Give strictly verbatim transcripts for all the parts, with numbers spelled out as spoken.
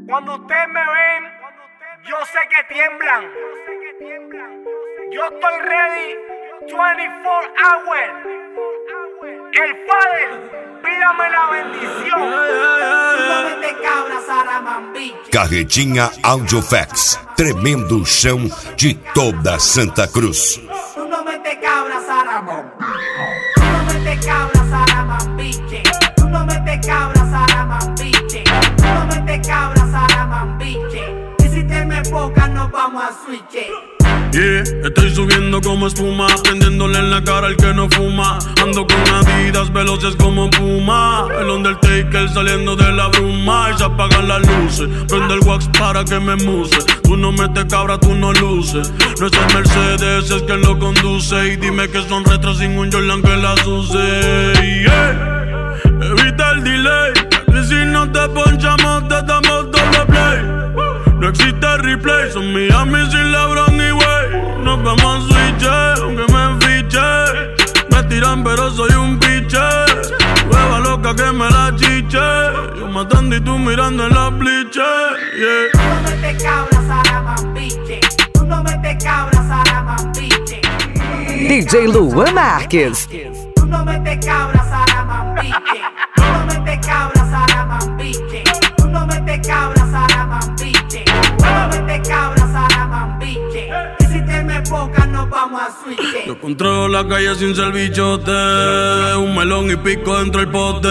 Cuando ustedes me ven, yo sé que tiemblan. Yo estoy ready veinticuatro hours. El Father, pídame la bendición. No me te cabra, Saramambiche. Carretinha Audiofax, tremendo chão de toda Santa Cruz. Tú no me te cabra, Saramambiche. Tú no me te cabra, Saramambiche. Tú no me te cabra, Saramambiche. Tú no me te cabra, Saramambiche. Y si te me poca, nos vamos a switch. Yeah, estoy subiendo como espuma, prendiéndole en la cara al que no fuma. Ando con Adidas veloces como Puma. El Undertaker saliendo de la bruma. Y se apagan las luces, prende el wax para que me muse. Tú no metes cabra, tú no luces. No es el Mercedes, es quien lo conduce. Y dime que son retros sin un Jordan que las use. Yeah, evita el delay, que si no te ponchamos te damos doble play. No existe replay, son Miami sin LeBron y Wade. Nos vamos a switch, aunque me fiche. Me tiran pero soy un piche. Hueva loca que me la chiche. Yo matando y tú mirando en la bliche. Yeah. Tú no me te cabra, Saramambiche. Tú no me te cabra, Saramambiche. D J Luan Marques. Tú no me te cabra, Saramambiche. Tú no me te cabra, Saramambiche. Tú no me te cabra, Saramambiche. Tú no me te cabra, Saramambiche. Y si te me poca, nos vamos a switch. Yo controlo la calle sin ser bichote. Un melón y pico dentro del pote.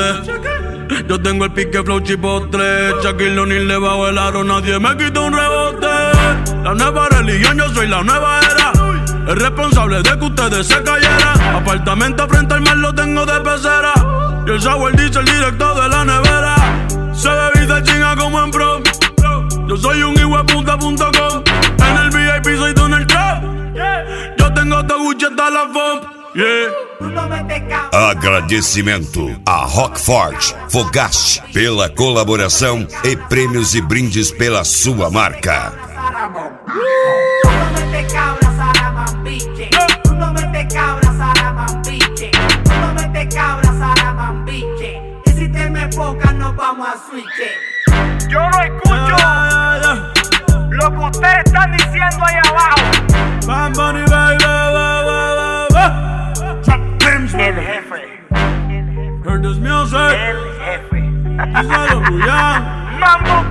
Yo tengo el pique flow chipotle. Shaquille O'Neal debajo del aro, nadie me quita un rebote. La nueva religión, yo soy la nueva era. El responsable de que ustedes se cayeran. Apartamento frente al mar lo tengo de pecera. Y el shower dice el directo de la nevera. Se bebe y se chinga como en prom. Yo soy un hijueputa punto com. En el V I P soy Donald Trump. Yo tengo todo Gucci hasta la F O M. Yeah. Tú no me te cabra. Agradecimento a Rockford Fogaste pela colaboração e prêmios e brindes pela sua marca. Tú no me te cabra, Saramambiche. Tú no me te cabra, Saramambiche. Tú no me te cabra, Saramambiche. Y si te me poca, nos vamos a switch. Yo no escucho lo que ustedes están diciendo ahí abajo. Bad Bunny, baby, El jefe, heard this music. el jefe. Díselo, Julián. Mambo